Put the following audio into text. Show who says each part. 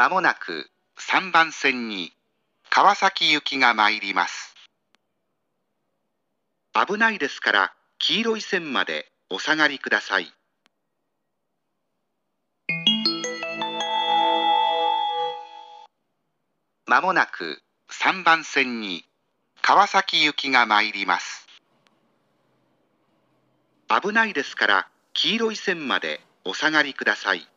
Speaker 1: まもなく3番線に川崎行きが参ります。危ないですから黄色い線までお下がりください。まもなく3番線に川崎行きが参ります。危ないですから黄色い線までお下がりください。